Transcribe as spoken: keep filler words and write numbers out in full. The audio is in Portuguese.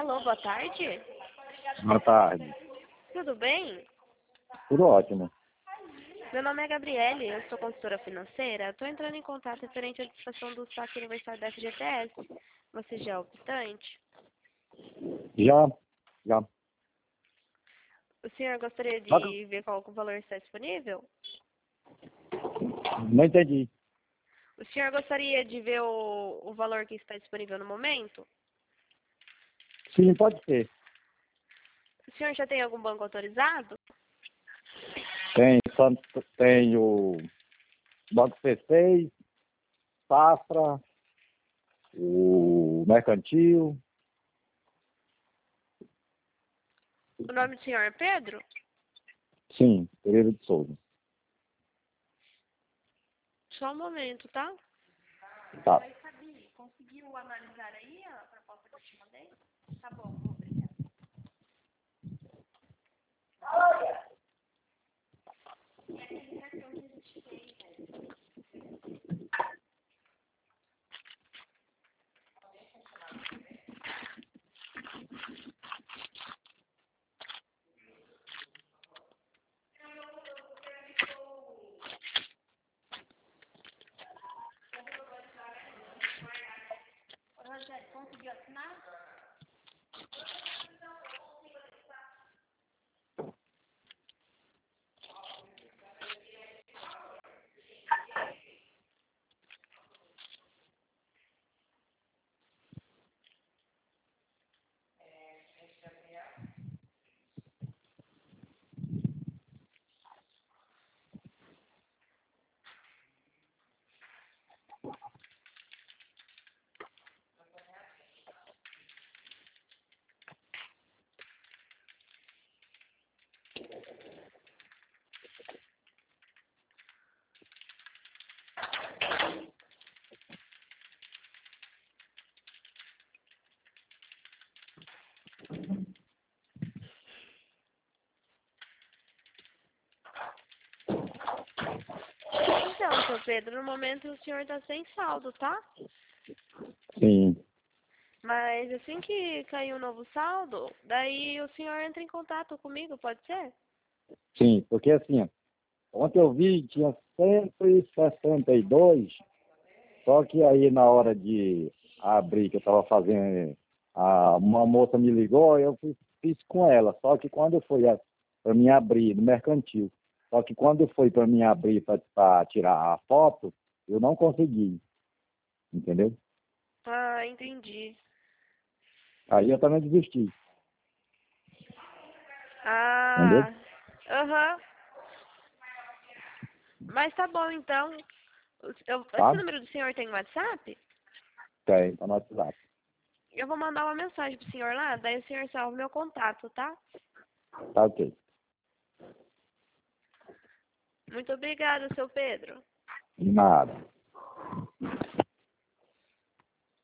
Alô, boa tarde. Boa tarde. Tudo bem? Tudo ótimo. Meu nome é Gabriele, eu sou consultora financeira. Estou entrando em contato referente à licitação do saque aniversário da F G T S. Você já é optante? Já, já. O senhor gostaria Só de ver qual o valor está disponível? Não entendi. O senhor gostaria de ver o, o valor que está disponível no momento? Sim, pode ser. O senhor já tem algum banco autorizado? Tem, só, tem o Banco C seis, Safra, o Mercantil. O nome do senhor é Pedro? Sim, Pereira de Souza. Só um momento, tá? Tá. Conseguiu analisar aí a proposta que eu te mandei? Tá bom, obrigada. Ô, Rogério, conseguiu assinar? Então, seu Pedro, no momento o senhor está sem saldo, tá? Sim. Mas assim que cair um novo saldo, daí o senhor entra em contato comigo, pode ser? Sim, porque assim, ó, ontem eu vi tinha cento e sessenta e dois, só que aí na hora de abrir, que eu estava fazendo, a, uma moça me ligou, eu fiz, fiz com ela, só que quando foi para mim abrir no Mercantil, só que quando foi para mim abrir para tirar a foto, eu não consegui, entendeu? Ah, entendi. Aí eu também desisti, entendeu? Ah, aham. Mas tá bom, então. O- eu- esse Tá? número do senhor tem WhatsApp? Tem, tá no WhatsApp. Eu vou mandar uma mensagem pro senhor lá, daí o senhor salva o meu contato, tá? Tá ok. Muito obrigada, seu Pedro. Nada.